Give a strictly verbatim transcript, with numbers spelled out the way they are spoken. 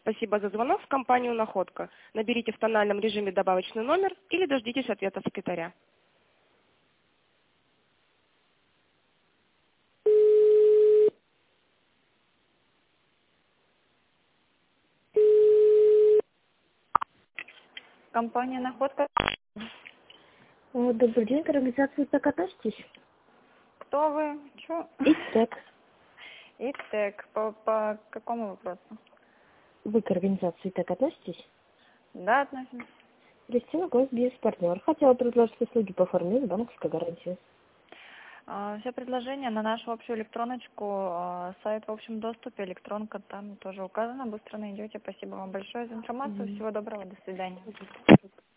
Спасибо за звонок в компанию «Находка». Наберите в тональном режиме добавочный номер или дождитесь ответа секретаря. Компания «Находка». О, добрый день, к организации «Так» относитесь? Кто вы? Чё? ИТЭК. ИТЭК. По, по какому вопросу? Вы к организации «Так» относитесь? Да, относимся. Кристина, госбизнес-партнер. Хотела предложить услуги по оформлению банковской гарантии. А, все предложения на нашу общую электроночку, а, сайт в общем доступе, электронка там тоже указана. Быстро найдете. Спасибо вам большое за информацию. Мгм. Всего доброго. До свидания.